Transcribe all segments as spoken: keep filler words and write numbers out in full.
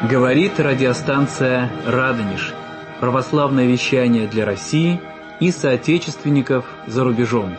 Говорит радиостанция «Радонеж». Православное вещание для России и соотечественников за рубежом.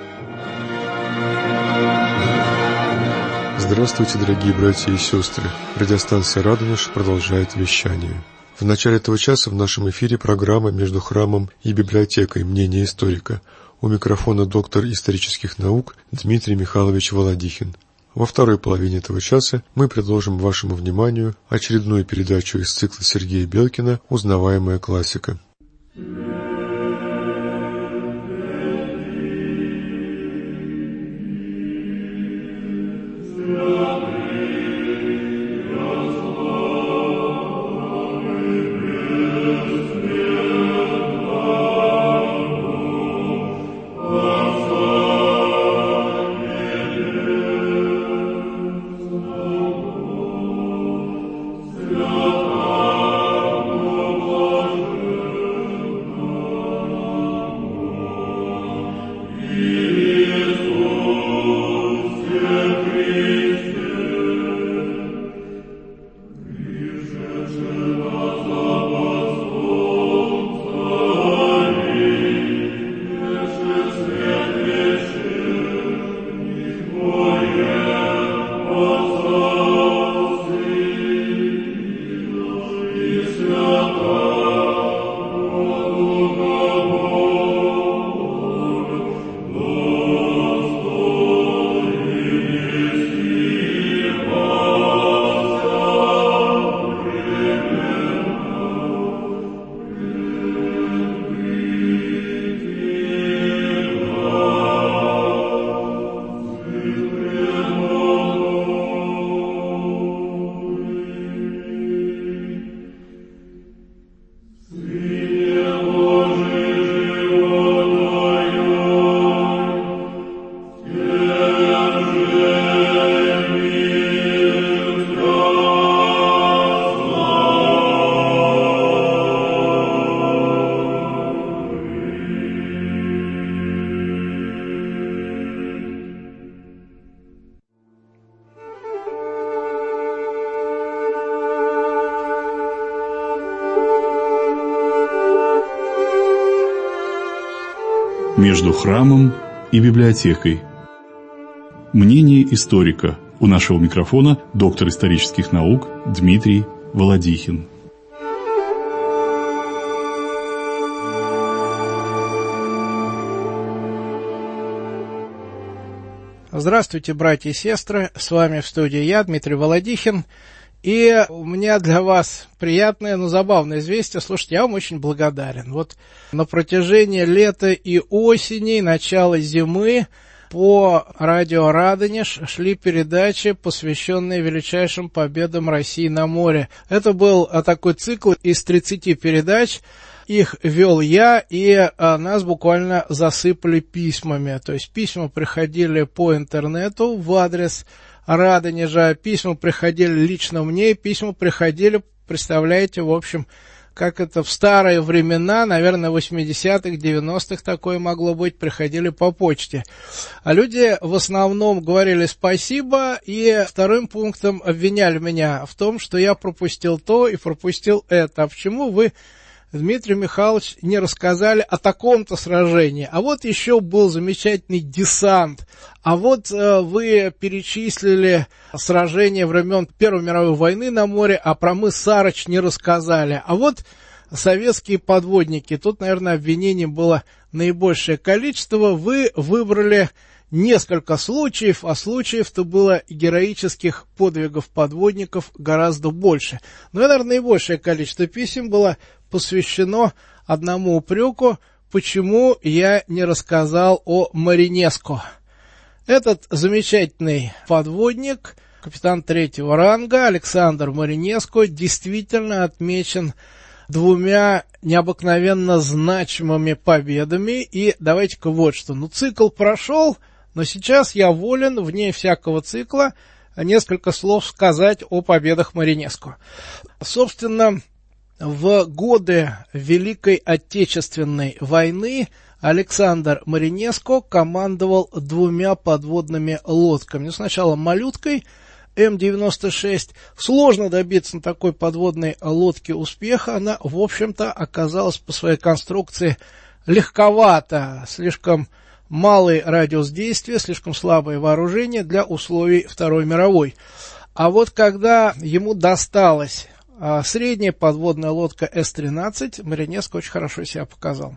Здравствуйте, дорогие братья и сестры. Радиостанция «Радонеж» продолжает вещание. В начале этого часа в нашем эфире программа «Между храмом и библиотекой. Мнение историка». У микрофона доктор исторических наук Дмитрий Михайлович Володихин. Во второй половине этого часа мы предложим вашему вниманию очередную передачу из цикла Сергея Белкина «Узнаваемая классика». Между храмом и библиотекой. Мнение историка. У нашего микрофона доктор исторических наук Дмитрий Володихин. Здравствуйте, братья и сестры. С вами в студии я, Дмитрий Володихин. И у меня для вас приятное, но забавное известие. Слушайте, я вам очень благодарен. Вот на протяжении лета и осени, начала зимы по радио «Радонеж» шли передачи, посвященные величайшим победам России на море. Это был такой цикл из тридцати передач. Их вел я, и нас буквально засыпали письмами. То есть письма приходили по интернету в адрес Радонежа, письма приходили лично мне, письма приходили, представляете, в общем, как это в старые времена, наверное, в восьмидесятых, девяностых такое могло быть, приходили по почте. А люди в основном говорили спасибо, и вторым пунктом обвиняли меня в том, что я пропустил то и пропустил это. А почему вы, Дмитрий Михайлович, не рассказали о таком-то сражении? А вот еще был замечательный десант. А вот э, вы перечислили сражения времен Первой мировой войны на море, а про мыс Сарыч не рассказали. А вот советские подводники. Тут, наверное, обвинений было наибольшее количество. Вы выбрали несколько случаев, а случаев-то было героических подвигов подводников гораздо больше. Но, наверное, наибольшее количество писем было посвящено одному упреку, почему я не рассказал о Маринеско. Этот замечательный подводник, капитан третьего ранга Александр Маринеско, действительно отмечен двумя необыкновенно значимыми победами. И давайте-ка вот что. Ну, цикл прошел, но сейчас я волен, вне всякого цикла, несколько слов сказать о победах Маринеско. Собственно, в годы Великой Отечественной войны Александр Маринеско командовал двумя подводными лодками. Ну, сначала «Малюткой», Эм девяносто шесть. Сложно добиться на такой подводной лодке успеха. Она, в общем-то, оказалась по своей конструкции легковата, слишком малый радиус действия, слишком слабое вооружение для условий Второй мировой. А вот когда ему досталась а, средняя подводная лодка Эс тринадцать, Маринеско очень хорошо себя показал.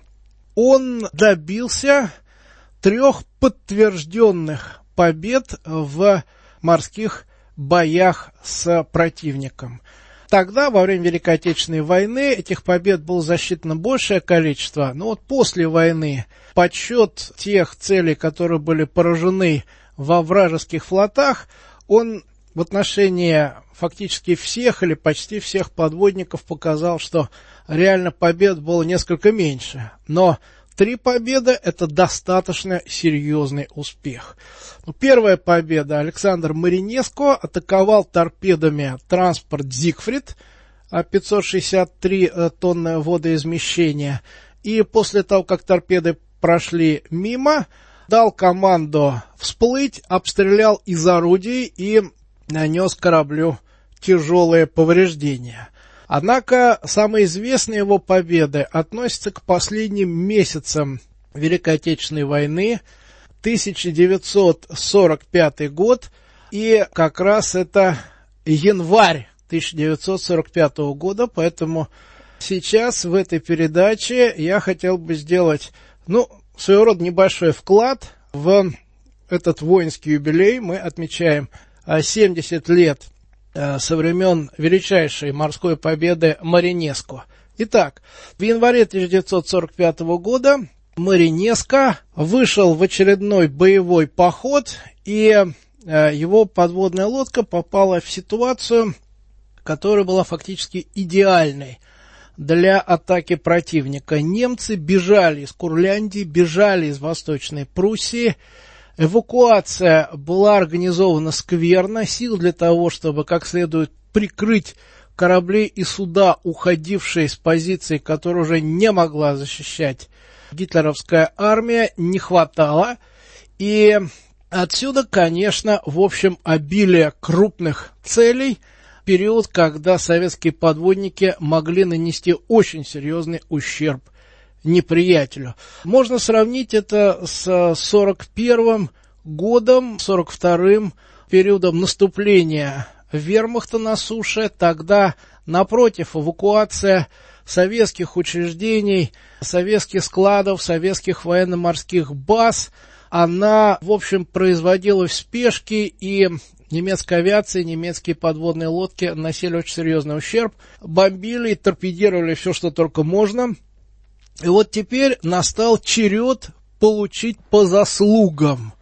Он добился трех подтвержденных побед в морских боях с противником. Тогда, во время Великой Отечественной войны, этих побед было засчитано большее количество, но вот после войны подсчет тех целей, которые были поражены во вражеских флотах, он в отношении фактически всех или почти всех подводников показал, что реально побед было несколько меньше. Но три победы – это достаточно серьезный успех. Первая победа. Александр Маринеско атаковал торпедами транспорт «Зигфрид», пятьсот шестьдесят три тонны водоизмещения. И после того, как торпеды прошли мимо, дал команду всплыть, обстрелял из орудий и нанес кораблю тяжелые повреждения. Однако самые известные его победы относятся к последним месяцам Великой Отечественной войны, тысяча девятьсот сорок пятый год, и как раз это январь тысяча девятьсот сорок пятого года, поэтому сейчас в этой передаче я хотел бы сделать, ну, своего рода небольшой вклад в этот воинский юбилей. Мы отмечаем семьдесят лет со времен величайшей морской победы Маринеско. Итак, в январе тысяча девятьсот сорок пятого года Маринеско вышел в очередной боевой поход, и его подводная лодка попала в ситуацию, которая была фактически идеальной для атаки противника. Немцы бежали из Курляндии, бежали из Восточной Пруссии. Эвакуация была организована скверно, сил для того, чтобы как следует прикрыть корабли и суда, уходившие с позиций, которые уже не могла защищать гитлеровская армия, не хватало. И отсюда, конечно, в общем, обилие крупных целей, период, когда советские подводники могли нанести очень серьезный ущерб неприятелю. Можно сравнить это с сорок первым годом, сорок вторым периодом наступления вермахта на суше. Тогда, напротив, эвакуация советских учреждений, советских складов, советских военно-морских баз, она, в общем, производилась в спешке, и немецкая авиация, немецкие подводные лодки наносили очень серьезный ущерб, бомбили и торпедировали все, что только можно. И вот теперь настал черед получить по заслугам.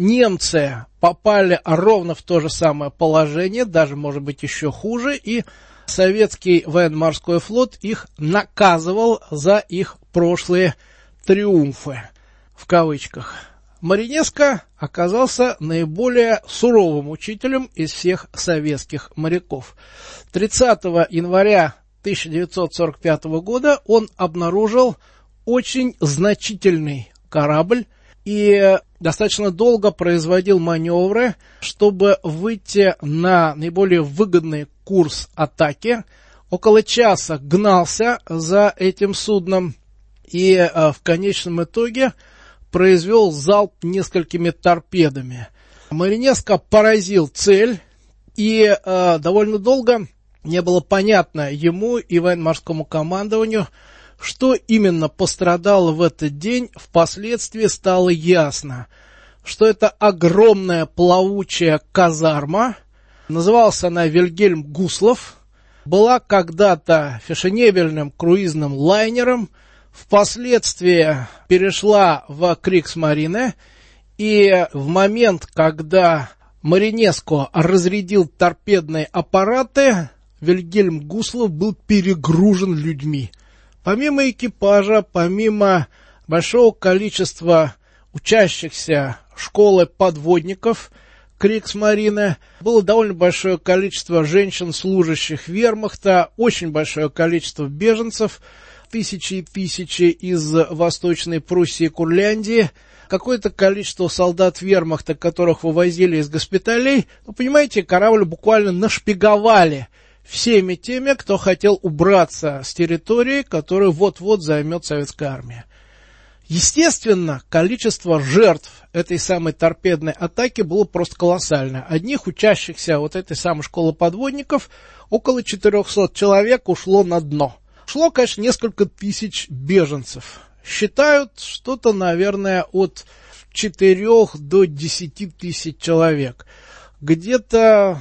Немцы попали ровно в то же самое положение, даже, может быть, еще хуже, и советский военно-морской флот их наказывал за их прошлые триумфы, в кавычках. Маринеско оказался наиболее суровым учителем из всех советских моряков. тридцатого января тысяча девятьсот сорок пятого года он обнаружил очень значительный корабль и достаточно долго производил маневры, чтобы выйти на наиболее выгодный курс атаки. Около часа гнался за этим судном и в конечном итоге произвел залп несколькими торпедами. Маринеско поразил цель, и э, довольно долго не было понятно ему и военно-морскому командованию, что именно пострадало в этот день. Впоследствии стало ясно, что это огромная плавучая казарма. Называлась она Вильгельм Гуслов. Была когда-то фешенебельным круизным лайнером. Впоследствии перешла в Кригсмарине. И в момент, когда Маринеско разрядил торпедные аппараты, Вильгельм Гуслов был перегружен людьми. Помимо экипажа, помимо большого количества учащихся школы подводников Кригсмарine, было довольно большое количество женщин, служащих вермахта, очень большое количество беженцев, тысячи и тысячи из Восточной Пруссии и Курляндии. какое-то количество солдат вермахта, которых вывозили из госпиталей. Ну, понимаете, корабль буквально нашпиговали всеми теми, кто хотел убраться с территории, которую вот-вот займет советская армия. Естественно, количество жертв этой самой торпедной атаки было просто колоссальное. Одних учащихся вот этой самой школы подводников около четырехсот человек ушло на дно. Шло, конечно, несколько тысяч беженцев. Считают что-то, наверное, от четырёх до десяти тысяч человек. Где-то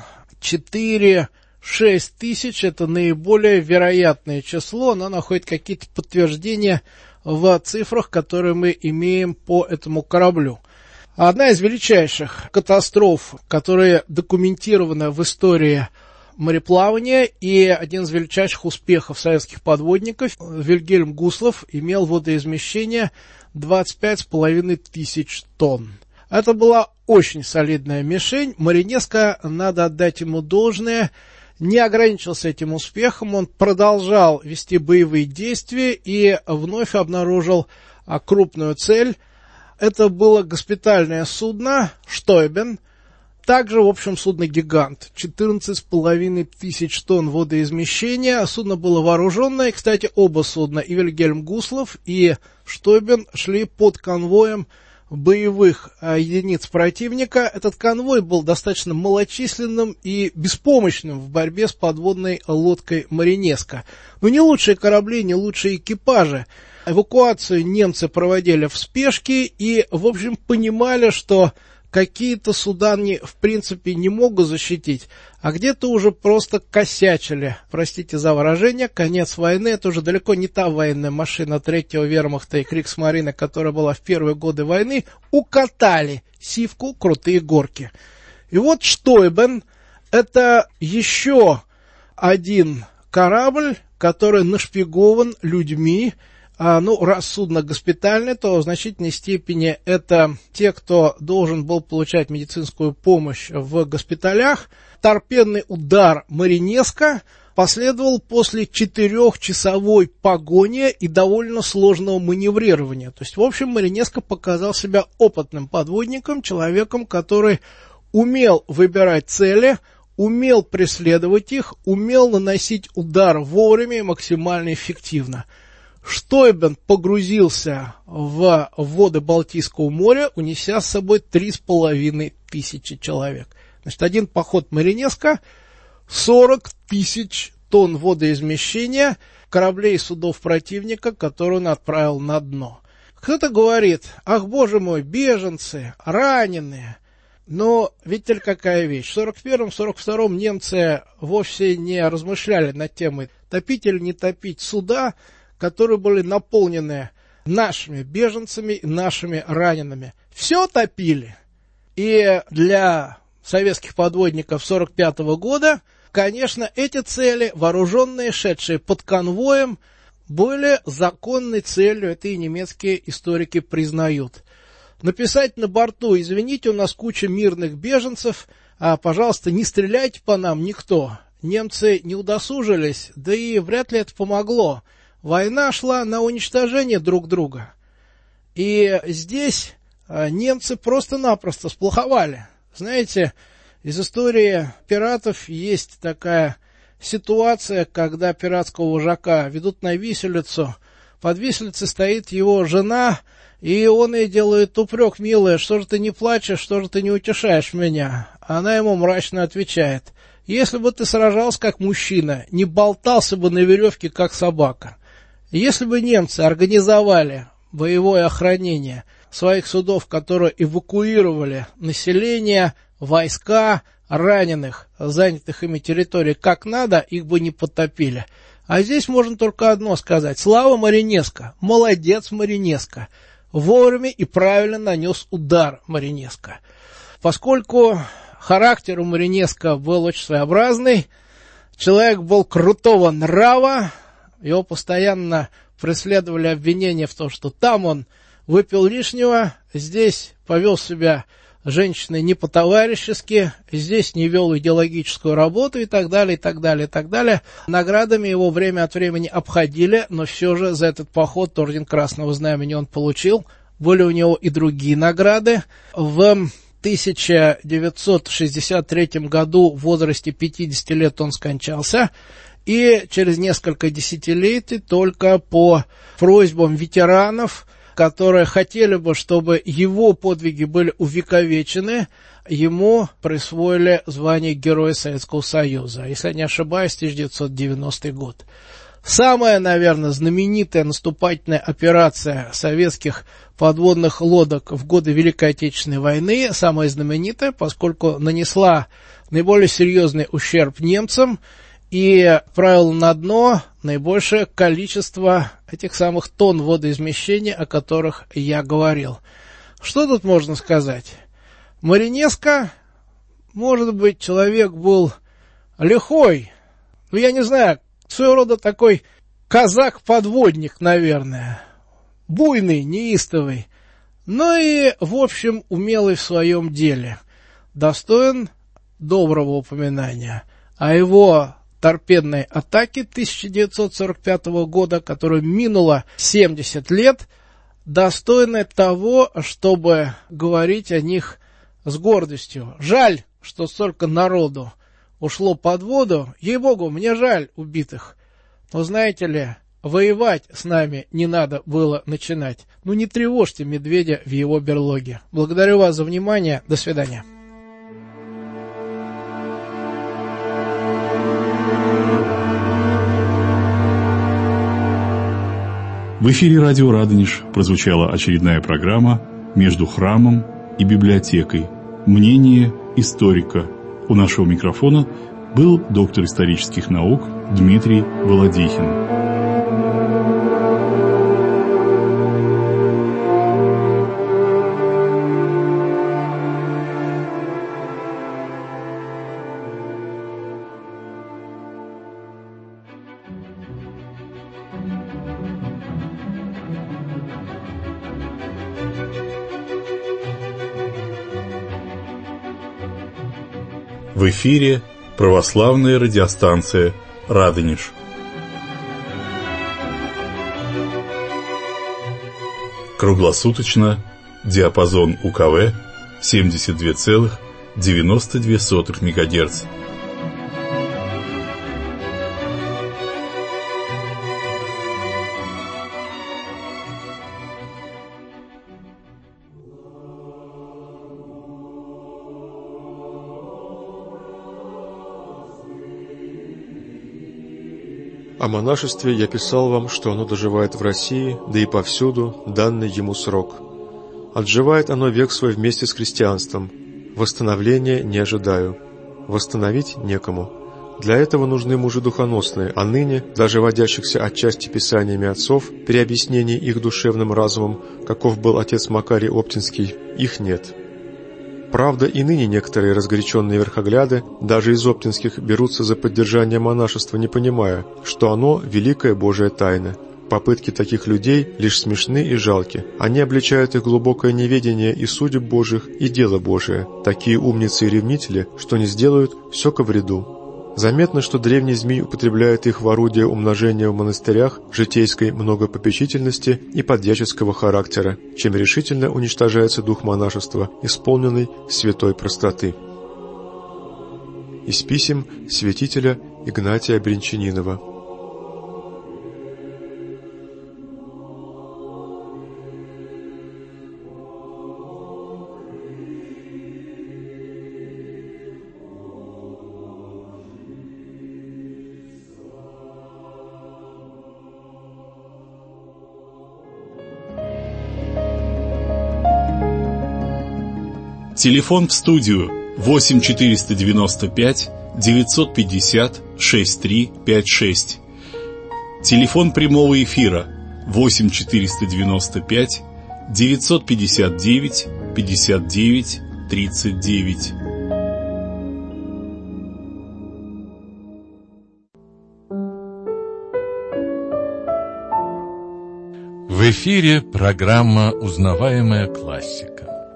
четыре-шесть тысяч – это наиболее вероятное число. Оно находит какие-то подтверждения в цифрах, которые мы имеем по этому кораблю. Одна из величайших катастроф, которые документированы в истории мореплавания, и один из величайших успехов советских подводников, Вильгельм Гуслов, имел водоизмещение двадцать пять с половиной тысяч тонн. Это была очень солидная мишень. Маринеско, надо отдать ему должное, не ограничился этим успехом, он продолжал вести боевые действия и вновь обнаружил крупную цель. Это было госпитальное судно «Штойбен», также, в общем, судно-гигант, четырнадцать с половиной тысяч тонн водоизмещения. Судно было вооруженное, кстати, оба судна, и Вильгельм Гуслов, и «Штойбен», шли под конвоем боевых а, единиц противника. Этот конвой был достаточно малочисленным и беспомощным в борьбе с подводной лодкой «Маринеско». Но не лучшие корабли, не лучшие экипажи. Эвакуацию немцы проводили в спешке и, в общем, понимали, что какие-то суда они, в принципе, не могут защитить, а где-то уже просто косячили. Простите за выражение, конец войны, это уже далеко не та военная машина третьего вермахта и Кригсмарина, которая была в первые годы войны, укатали сивку крутые горки. И вот «Штойбен» — это еще один корабль, который нашпигован людьми. А, ну, раз судно госпитальное, то в значительной степени это те, кто должен был получать медицинскую помощь в госпиталях. Торпедный удар «Маринеско» последовал после четырехчасовой погони и довольно сложного маневрирования. То есть, в общем, «Маринеско» показал себя опытным подводником, человеком, который умел выбирать цели, умел преследовать их, умел наносить удар вовремя и максимально эффективно. «Штойбен» погрузился в воды Балтийского моря, унеся с собой три с половиной тысячи человек. Значит, один поход «Маринеско», сорок тысяч тонн водоизмещения кораблей и судов противника, которые он отправил на дно. Кто-то говорит: ах, боже мой, беженцы, раненые. Но видите ли, какая вещь. В сорок первом — сорок втором немцы вовсе не размышляли над темой, топить или не топить суда, которые были наполнены нашими беженцами и нашими ранеными. Все топили. И для советских подводников сорок пятого года, конечно, эти цели, вооруженные, шедшие под конвоем, были законной целью, это и немецкие историки признают. Написать на борту: извините, у нас куча мирных беженцев, а, пожалуйста, не стреляйте по нам никто. Немцы не удосужились, да и вряд ли это помогло. Война шла на уничтожение друг друга. И здесь а, немцы просто-напросто сплоховали. Знаете, из истории пиратов есть такая ситуация, когда пиратского вожака ведут на виселицу. Под виселицей стоит его жена, и он ей делает упрек: милая, что же ты не плачешь, что же ты не утешаешь меня? Она ему мрачно отвечает: если бы ты сражался как мужчина, не болтался бы на веревке как собака. Если бы немцы организовали боевое охранение своих судов, которые эвакуировали население, войска, раненых, занятых ими территорий как надо, их бы не потопили. А здесь можно только одно сказать: слава «Маринеско», молодец «Маринеско», вовремя и правильно нанес удар «Маринеско». Поскольку характер у «Маринеско» был очень своеобразный, человек был крутого нрава, его постоянно преследовали обвинения в том, что там он выпил лишнего, здесь повел себя женщиной не по-товарищески, здесь не вел идеологическую работу и так далее, и так далее, и так далее. Наградами его время от времени обходили, но все же за этот поход орден Красного Знамени он получил. были у него и другие награды. В тысяча девятьсот шестьдесят третьем году в возрасте пятидесяти лет он скончался, и через несколько десятилетий только по просьбам ветеранов, которые хотели бы, чтобы его подвиги были увековечены, ему присвоили звание Героя Советского Союза, если я не ошибаюсь, тысяча девятьсот девяностый год. Самая, наверное, знаменитая наступательная операция советских подводных лодок в годы Великой Отечественной войны, самая знаменитая, поскольку нанесла наиболее серьезный ущерб немцам и отправила на дно наибольшее количество этих самых тонн водоизмещения, о которых я говорил. Что тут можно сказать? Маринеско, может быть, человек был лихой, ну, я не знаю, своего рода такой казак-подводник, наверное, буйный, неистовый, но и, в общем, умелый в своем деле, достоин доброго упоминания. А его торпедной атаке тысяча девятьсот сорок пятого года, которая минула семьдесят лет, достойны того, чтобы говорить о них с гордостью. Жаль, что столько народу ушло под воду. Ей-богу, мне жаль убитых. Но знаете ли, воевать с нами не надо было начинать. Ну не тревожьте медведя в его берлоге. Благодарю вас за внимание. До свидания. В эфире радио «Радонеж» прозвучала очередная программа «Между храмом и библиотекой. Мнение историка». У нашего микрофона был доктор исторических наук Дмитрий Володихин. В эфире православная радиостанция «Радонеж». Круглосуточно диапазон УКВ семьдесят два целых девяносто две сотых мегагерц. О монашестве я писал вам, что оно доживает в России, да и повсюду, данный ему срок. Отживает оно век свой вместе с христианством. Восстановления не ожидаю. Восстановить некому. Для этого нужны мужи духоносные, а ныне, даже водящихся отчасти писаниями отцов, при объяснении их душевным разумом, каков был отец Макарий Оптинский, их нет. Правда, и ныне некоторые разгоряченные верхогляды, даже из оптинских, берутся за поддержание монашества, не понимая, что оно – великая Божия тайна. Попытки таких людей лишь смешны и жалки. Они обличают их глубокое неведение и судеб Божьих, и дело Божие. Такие умницы и ревнители, что не сделают, все ко вреду. Заметно, что древний змей употребляет их в орудие умножения в монастырях, житейской многопопечительности и подьяческого характера, чем решительно уничтожается дух монашества, исполненный святой простоты. Из писем святителя Игнатия Бринчанинова. Телефон в студию восемь четыреста девяносто пять девятьсот пятьдесят шестьдесят три пятьдесят шесть. Телефон прямого эфира восемь четыреста девяносто пять девятьсот пятьдесят девять пятьдесят девять тридцать девять. В эфире программа «Узнаваемая классика».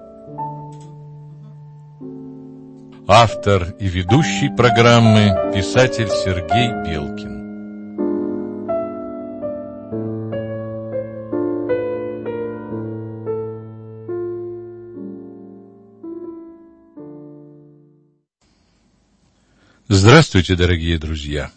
Автор и ведущий программы – писатель Сергей Белкин. Здравствуйте, дорогие друзья!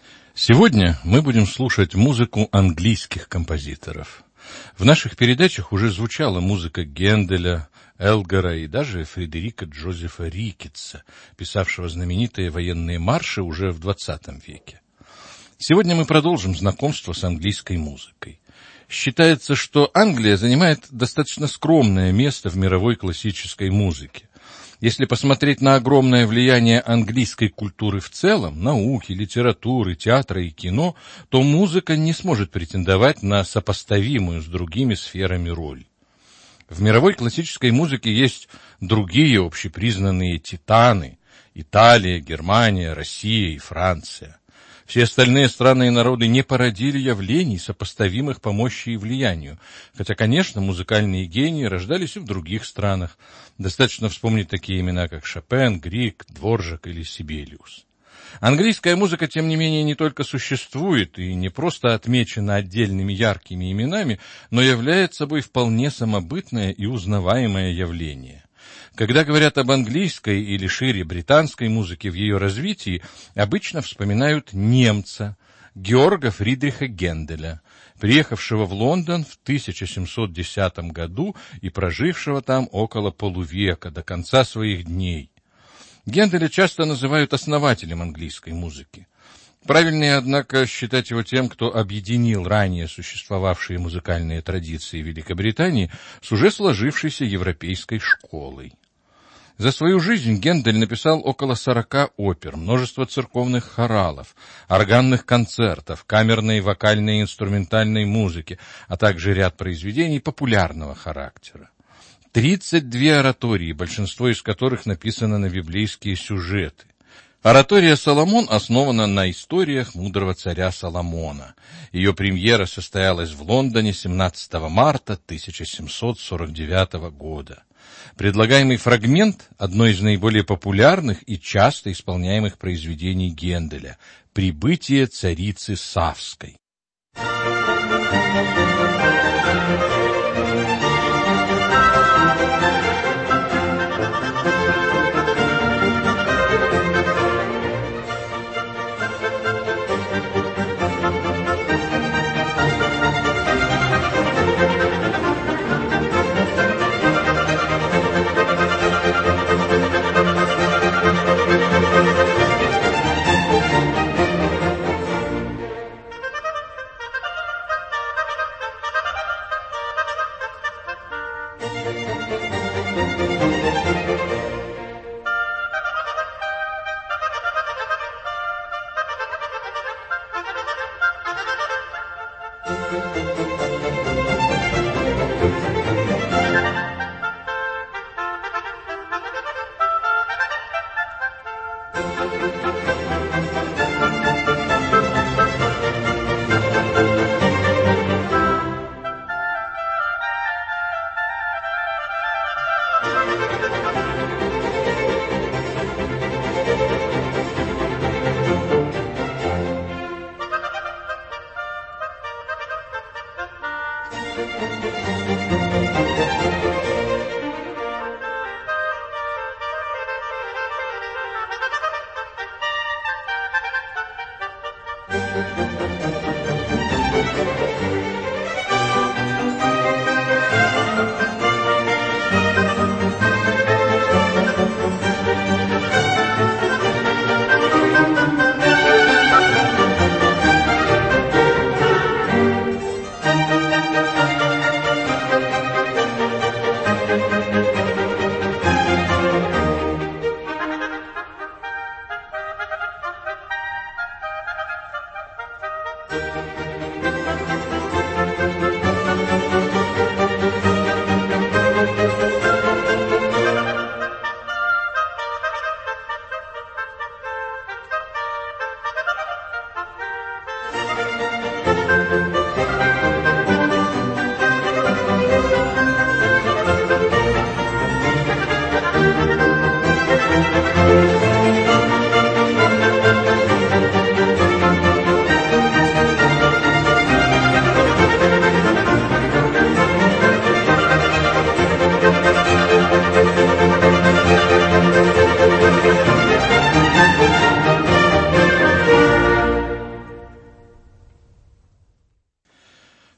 Сегодня мы будем слушать музыку английских композиторов. В наших передачах уже звучала музыка Генделя, Элгара и даже Фредерика Джозефа Рикетса, писавшего знаменитые военные марши уже в двадцатом веке. Сегодня мы продолжим знакомство с английской музыкой. Считается, что Англия занимает достаточно скромное место в мировой классической музыке. Если посмотреть на огромное влияние английской культуры в целом, науки, литературы, театра и кино, то музыка не сможет претендовать на сопоставимую с другими сферами роль. В мировой классической музыке есть другие общепризнанные титаны – Италия, Германия, Россия и Франция. Все остальные страны и народы не породили явлений, сопоставимых по мощи и влиянию, хотя, конечно, музыкальные гении рождались и в других странах. Достаточно вспомнить такие имена, как Шопен, Грик, Дворжак или Сибелиус. Английская музыка, тем не менее, не только существует и не просто отмечена отдельными яркими именами, но является собой вполне самобытное и узнаваемое явление. Когда говорят об английской или шире британской музыке в ее развитии, обычно вспоминают немца Георга Фридриха Генделя, приехавшего в Лондон в тысяча семьсот десятом году и прожившего там около полувека, до конца своих дней. Генделя часто называют основателем английской музыки. Правильнее, однако, считать его тем, кто объединил ранее существовавшие музыкальные традиции Великобритании с уже сложившейся европейской школой. За свою жизнь Гендель написал около сорока опер, множество церковных хоралов, органных концертов, камерной, вокальной и инструментальной музыки, а также ряд произведений популярного характера. тридцать две оратории, большинство из которых написано на библейские сюжеты. Оратория «Соломон» основана на историях мудрого царя Соломона. Ее премьера состоялась в Лондоне семнадцатого марта тысяча семьсот сорок девятого года. Предлагаемый фрагмент – одно из наиболее популярных и часто исполняемых произведений Генделя «Прибытие царицы Савской».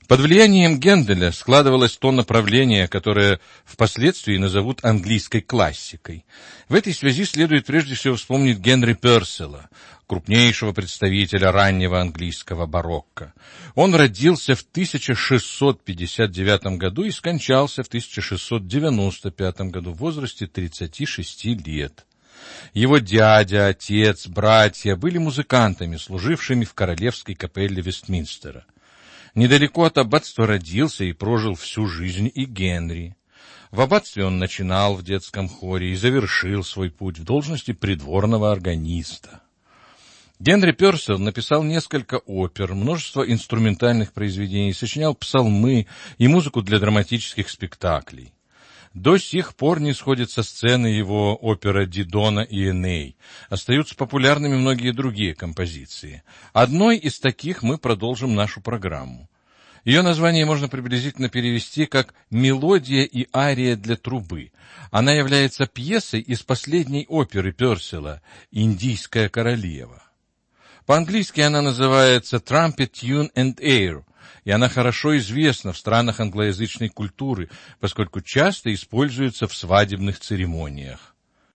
Под влиянием Генделя складывалось то направление, которое впоследствии назовут английской классикой. В этой связи следует прежде всего вспомнить Генри Пёрселла, крупнейшего представителя раннего английского барокко. Он родился в тысяча шестьсот пятьдесят девятом году и скончался в тысяча шестьсот девяносто пятом году в возрасте тридцати шести лет. Его дядя, отец, братья были музыкантами, служившими в королевской капелле Вестминстера. Недалеко от аббатства родился и прожил всю жизнь и Генри. В аббатстве он начинал в детском хоре и завершил свой путь в должности придворного органиста. Генри Пёрселл написал несколько опер, множество инструментальных произведений, сочинял псалмы и музыку для драматических спектаклей. До сих пор не сходят со сцены его опера «Дидона и Эней». Остаются популярными многие другие композиции. Одной из таких мы продолжим нашу программу. Ее название можно приблизительно перевести как «Мелодия и ария для трубы». Она является пьесой из последней оперы Пёрселла «Индийская королева». По-английски она называется «Trumpet Tune and Air», и она хорошо известна в странах англоязычной культуры, поскольку часто используется в свадебных церемониях.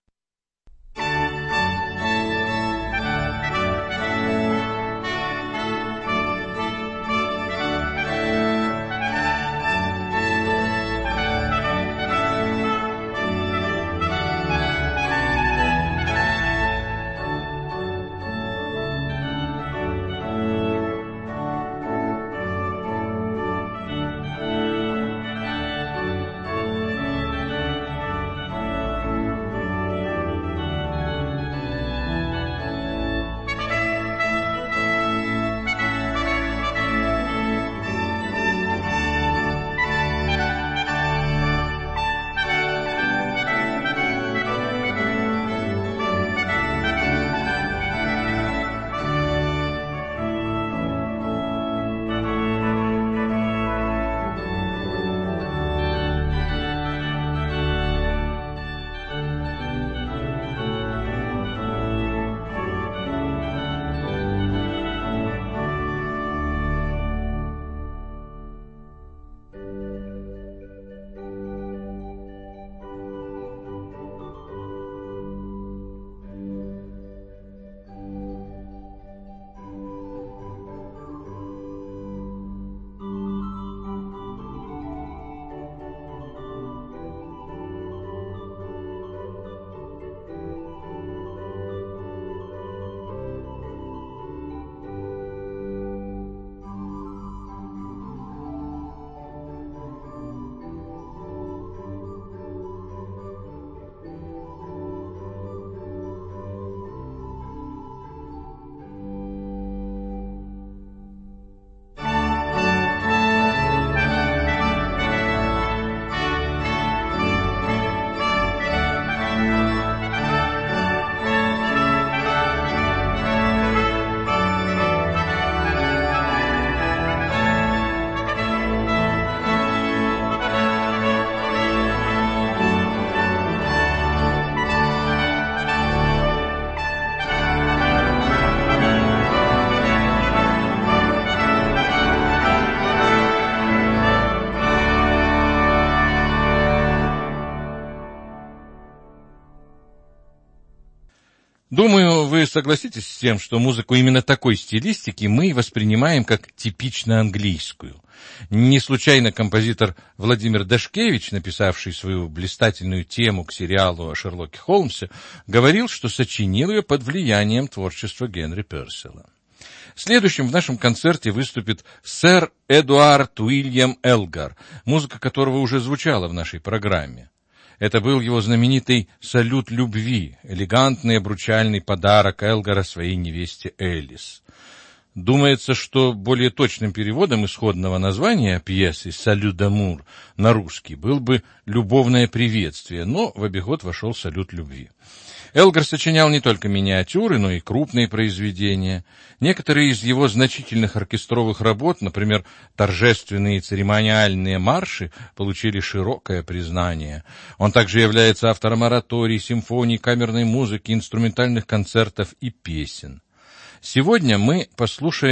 Думаю, вы согласитесь с тем, что музыку именно такой стилистики мы воспринимаем как типично английскую. Не случайно композитор Владимир Дашкевич, написавший свою блистательную тему к сериалу о Шерлоке Холмсе, говорил, что сочинил ее под влиянием творчества Генри Пёрселла. Следующим в нашем концерте выступит сэр Эдуард Уильям Элгар, музыка которого уже звучала в нашей программе. Это был его знаменитый «Салют любви», элегантный обручальный подарок Элгара своей невесте Элис. Думается, что более точным переводом исходного названия пьесы «Салют дамур» на русский был бы «Любовное приветствие», но в обиход вошел «Салют любви». Элгар сочинял не только миниатюры, но и крупные произведения. Некоторые из его значительных оркестровых работ, например, торжественные церемониальные марши, получили широкое признание. Он также является автором ораторий, симфоний, камерной музыки, инструментальных концертов и песен. Сегодня мы послушаем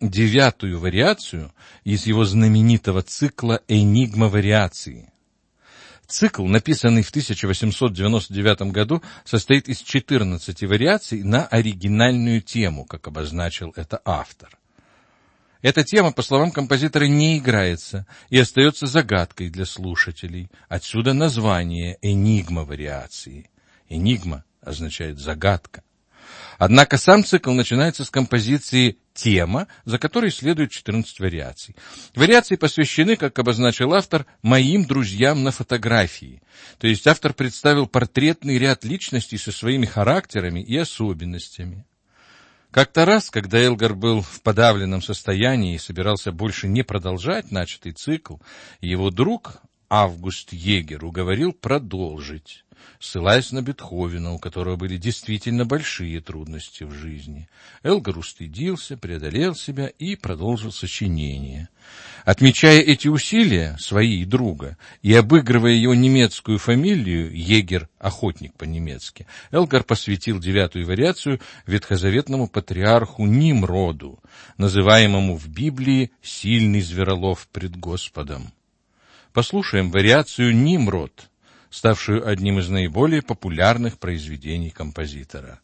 девятую вариацию из его знаменитого цикла «Энигма вариации». Цикл, написанный в тысяча восемьсот девяносто девятом году, состоит из четырнадцати вариаций на оригинальную тему, как обозначил это автор. Эта тема, по словам композитора, не играется и остается загадкой для слушателей. Отсюда название «Энигма вариации». «Энигма» означает «загадка». Однако сам цикл начинается с композиции «Тема», за которой следует четырнадцать вариаций. Вариации посвящены, как обозначил автор, «моим друзьям на фотографии». То есть автор представил портретный ряд личностей со своими характерами и особенностями. Как-то раз, когда Элгар был в подавленном состоянии и собирался больше не продолжать начатый цикл, его друг Август Егер уговорил продолжить, ссылаясь на Бетховена, у которого были действительно большие трудности в жизни. Элгар устыдился, преодолел себя и продолжил сочинение. Отмечая эти усилия, свои и друга, и обыгрывая его немецкую фамилию, Егер — охотник по-немецки, Элгар посвятил девятую вариацию ветхозаветному патриарху Нимроду, называемому в Библии «сильный зверолов пред Господом». Послушаем вариацию «Нимрод», ставшую одним из наиболее популярных произведений композитора.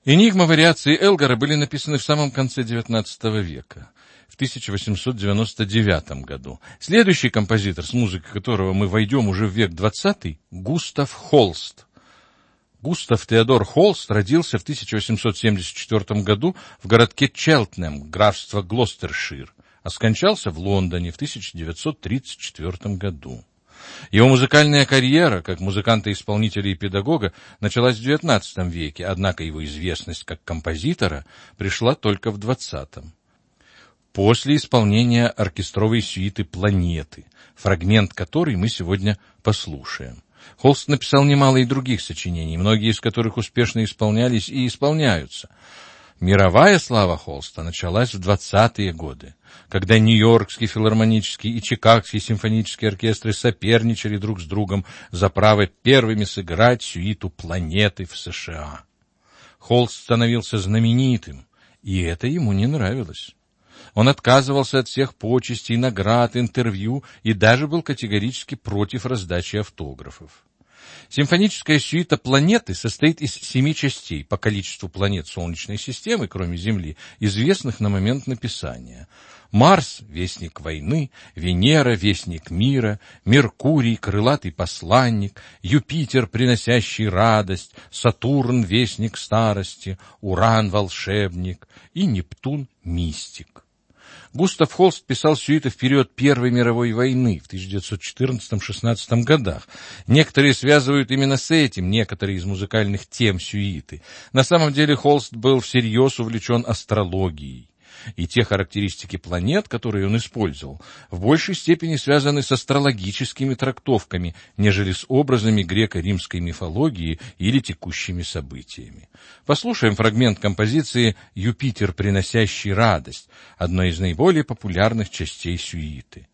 Энигма вариации Элгара были написаны в самом конце девятнадцатого века, в тысяча восемьсот девяносто девятом году. Следующий композитор, с музыкой которого мы войдем уже в век двадцатый, Густав Холст. Густав Теодор Холст родился в тысяча восемьсот семьдесят четвёртом году в городке Челтнем, графство Глостершир, а скончался в Лондоне в тысяча девятьсот тридцать четвёртом году. Его музыкальная карьера, как музыканта-исполнителя и педагога, началась в девятнадцатом веке, однако его известность как композитора пришла только в двадцатом. После исполнения оркестровой сюиты «Планеты», фрагмент которой мы сегодня послушаем. Холст написал немало и других сочинений, многие из которых успешно исполнялись и исполняются. Мировая слава Холста началась в двадцатые годы, когда Нью-Йоркский филармонический и Чикагский симфонические оркестры соперничали друг с другом за право первыми сыграть сюиту «Планеты» в США. Холст становился знаменитым, и это ему не нравилось. Он отказывался от всех почестей, наград, интервью и даже был категорически против раздачи автографов. Симфоническая сюита «Планеты» состоит из семи частей по количеству планет Солнечной системы, кроме Земли, известных на момент написания. Марс — вестник войны, Венера — вестник мира, Меркурий — крылатый посланник, Юпитер — приносящий радость, Сатурн — вестник старости, Уран — волшебник и Нептун — мистик. Густав Холст писал сюиты в период Первой мировой войны в тысяча девятьсот четырнадцатом — шестнадцатом годах. Некоторые связывают именно с этим некоторые из музыкальных тем сюиты. На самом деле Холст был всерьез увлечен астрологией. И те характеристики планет, которые он использовал, в большей степени связаны с астрологическими трактовками, нежели с образами греко-римской мифологии или текущими событиями. Послушаем фрагмент композиции «Юпитер, приносящий радость», одной из наиболее популярных частей сюиты.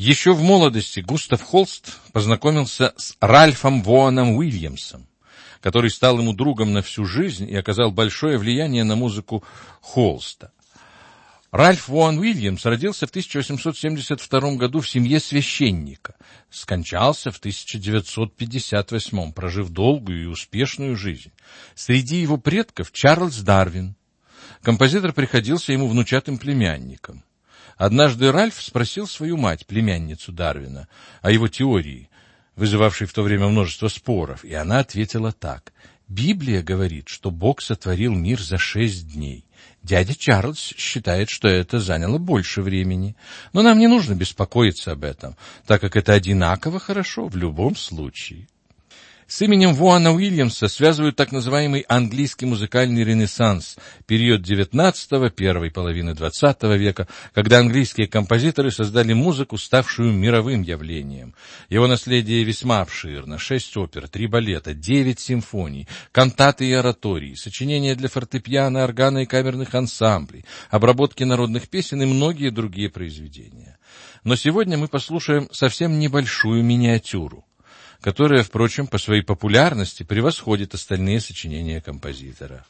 Еще в молодости Густав Холст познакомился с Ральфом Воаном Уильямсом, который стал ему другом на всю жизнь и оказал большое влияние на музыку Холста. Ральф Воан Уильямс родился в тысяча восемьсот семьдесят втором году в семье священника, скончался в тысяча девятьсот пятьдесят восьмом, прожив долгую и успешную жизнь. Среди его предков Чарльз Дарвин. Композитор приходился ему внучатым племянником. Однажды Ральф спросил свою мать, племянницу Дарвина, о его теории, вызывавшей в то время множество споров, и она ответила так: «Библия говорит, что Бог сотворил мир за шесть дней. Дядя Чарльз считает, что это заняло больше времени. Но нам не нужно беспокоиться об этом, так как это одинаково хорошо в любом случае». С именем Воана Уильямса связывают так называемый английский музыкальный ренессанс, период девятнадцатого, первой половины двадцатого века, когда английские композиторы создали музыку, ставшую мировым явлением. Его наследие весьма обширно: шесть опер, три балета, девять симфоний, кантаты и оратории, сочинения для фортепиано, органа и камерных ансамблей, обработки народных песен и многие другие произведения. Но сегодня мы послушаем совсем небольшую миниатюру, которая, впрочем, по своей популярности превосходит остальные сочинения композитора.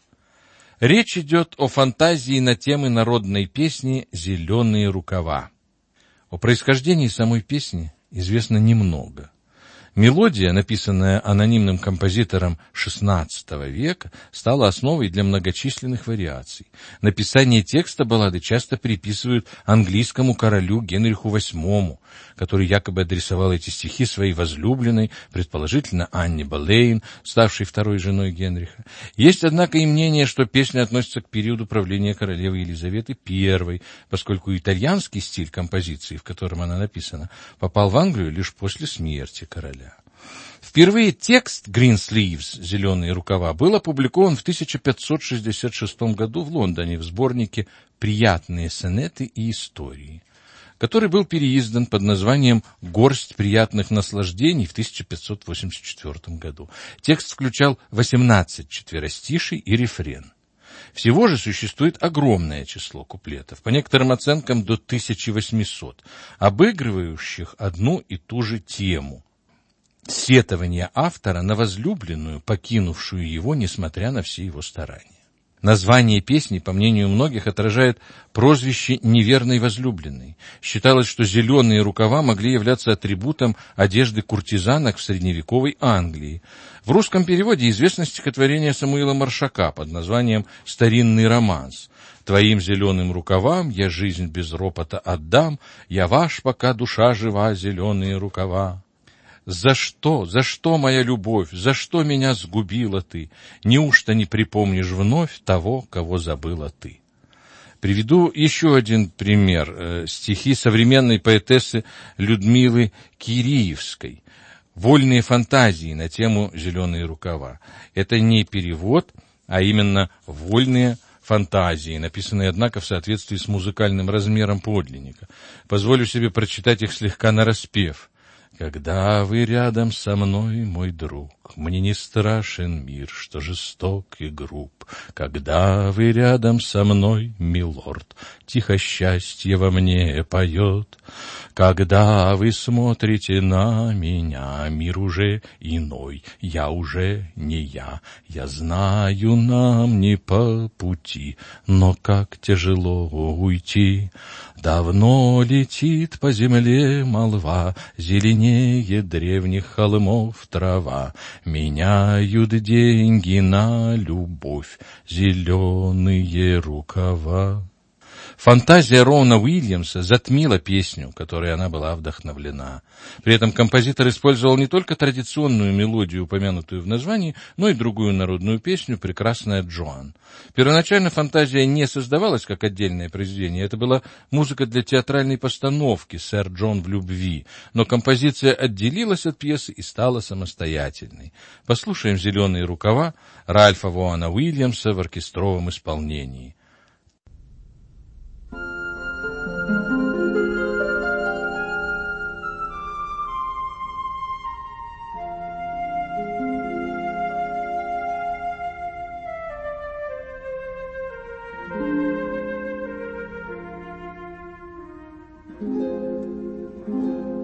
Речь идет о фантазии на темы народной песни «Зеленые рукава». О происхождении самой песни известно немного. Мелодия, написанная анонимным композитором шестнадцатого века, стала основой для многочисленных вариаций. Написание текста баллады часто приписывают английскому королю Генриху восьмому, который якобы адресовал эти стихи своей возлюбленной, предположительно Анне Болейн, ставшей второй женой Генриха. Есть, однако, и мнение, что песня относится к периоду правления королевы Елизаветы Первой, поскольку итальянский стиль композиции, в котором она написана, попал в Англию лишь после смерти короля. Впервые текст «Green Sleeves» «Зеленые рукава» был опубликован в тысяча пятьсот шестьдесят шестом году в Лондоне в сборнике «Приятные сонеты и истории», который был переиздан под названием «Горсть приятных наслаждений» в тысяча пятьсот восемьдесят четвертом году. Текст включал восемнадцать четверостиший и рефрен. Всего же существует огромное число куплетов, по некоторым оценкам до тысячи восьмисот, обыгрывающих одну и ту же тему — сетование автора на возлюбленную, покинувшую его, несмотря на все его старания. Название песни, по мнению многих, отражает прозвище неверной возлюбленной. Считалось, что зеленые рукава могли являться атрибутом одежды куртизанок в средневековой Англии. В русском переводе известно стихотворение Самуила Маршака под названием «Старинный романс». «Твоим зеленым рукавам я жизнь без ропота отдам, я ваш, пока душа жива, зеленые рукава». «За что, за что, моя любовь, за что меня сгубила ты? Неужто не припомнишь вновь того, кого забыла ты?» Приведу еще один пример. Стихи современной поэтессы Людмилы Киреевской. «Вольные фантазии» на тему «Зеленые рукава». Это не перевод, а именно «Вольные фантазии», написанные, однако, в соответствии с музыкальным размером подлинника. Позволю себе прочитать их слегка нараспев. «Когда вы рядом со мной, мой друг, мне не страшен мир, что жесток и груб. Когда вы рядом со мной, милорд, тихо счастье во мне поет. Когда вы смотрите на меня, мир уже иной, я уже не я. Я знаю, нам не по пути, но как тяжело уйти. Давно летит по земле молва, зеленее древних холмов трава. Меняют деньги на любовь, зеленые рукава». Фантазия Роуана Уильямса затмила песню, которой она была вдохновлена. При этом композитор использовал не только традиционную мелодию, упомянутую в названии, но и другую народную песню «Прекрасная Джоан». Первоначально фантазия не создавалась как отдельное произведение, это была музыка для театральной постановки «Сэр Джон в любви», но композиция отделилась от пьесы и стала самостоятельной. Послушаем «Зеленые рукава» Ральфа Воана Уильямса в оркестровом исполнении. Thank you.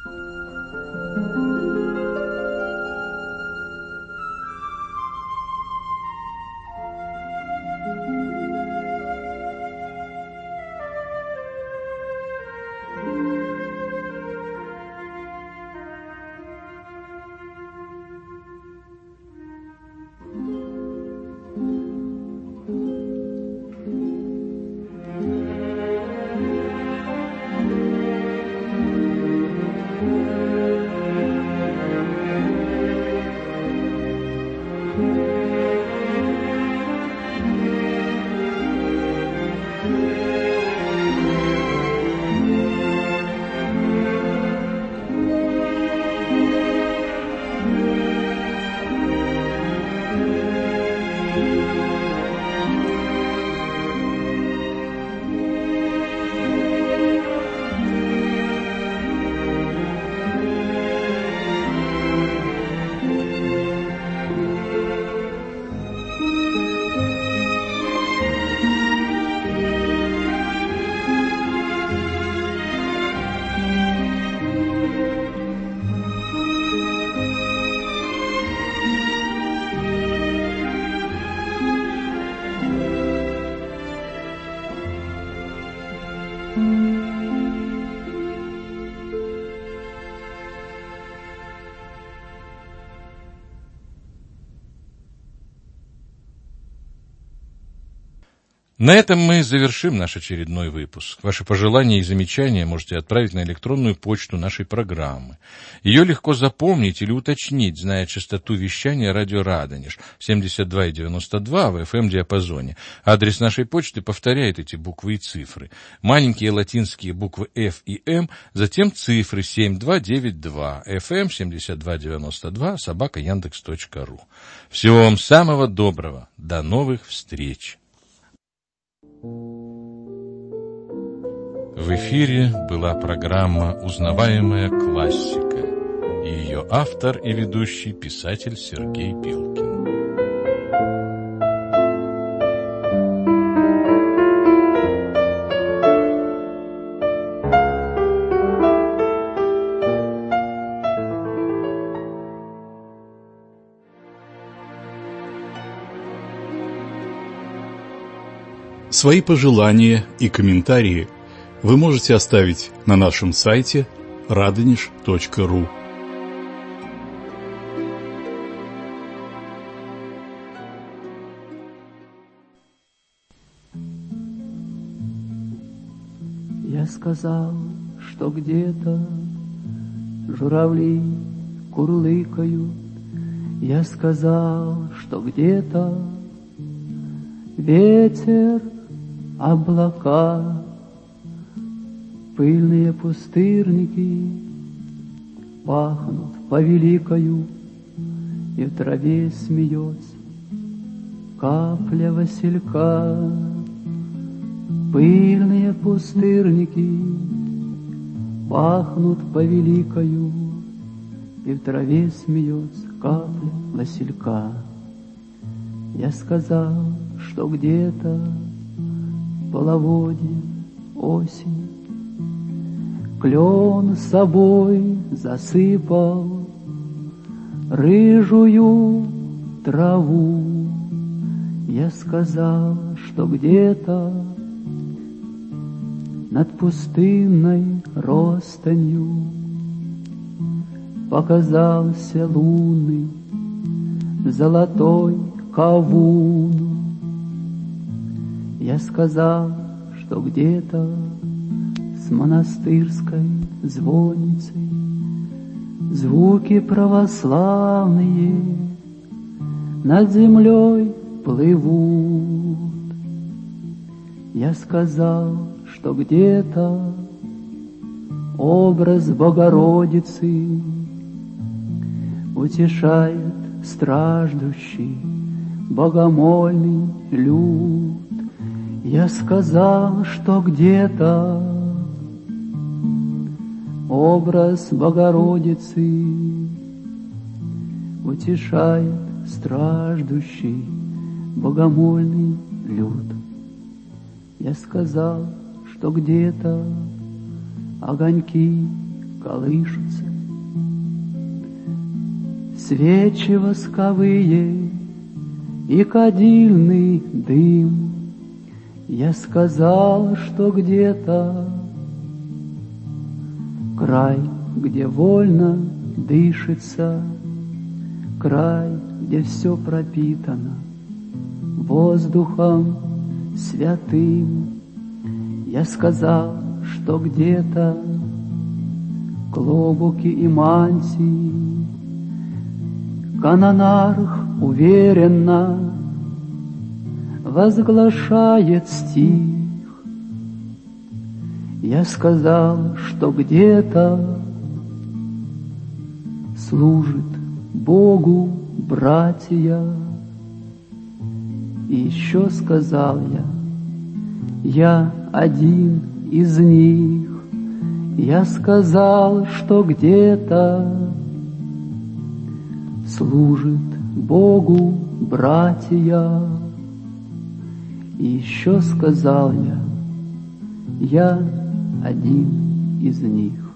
На этом мы завершим наш очередной выпуск. Ваши пожелания и замечания можете отправить на электронную почту нашей программы. Ее легко запомнить или уточнить, зная частоту вещания радио Радонеж семьдесят два и девяносто два в эф эм-диапазоне. Адрес нашей почты повторяет эти буквы и цифры. Маленькие латинские буквы F и M, затем цифры семь два девять два, эф эм семьдесят два девяносто два, собака яндекс точка ру. Всего вам самого доброго. До новых встреч. В эфире была программа «Узнаваемая классика» и ее автор и ведущий писатель Сергей Пилкин. Свои пожелания и комментарии вы можете оставить на нашем сайте радонеж точка ру. Я сказал, что где-то журавли курлыкают. Я сказал, что где-то ветер, облака, пыльные пустырники пахнут повеликою, и в траве смеется капля василька. Пыльные пустырники пахнут повеликою, и в траве смеется капля василька. Я сказал, что где-то половодье, осень, клен с собой засыпал рыжую траву. Я сказал, что где-то над пустынной ростанью показался лунный золотой кавун. Я сказал, что где-то с монастырской звонницей звуки православные над землей плывут. Я сказал, что где-то образ Богородицы утешает страждущий богомольный люд. Я сказал, что где-то образ Богородицы утешает страждущий богомольный люд. Я сказал, что где-то огоньки колышутся. Свечи восковые и кадильный дым. Я сказал, что где-то край, где вольно дышится, край, где все пропитано воздухом святым. Я сказал, что где-то клобуки и мантии канонарх уверенно возглашает стих. Я сказал, что где-то служит Богу братья. И еще сказал я, я один из них. Я сказал, что где-то служит Богу братья. И еще сказал я, я один из них.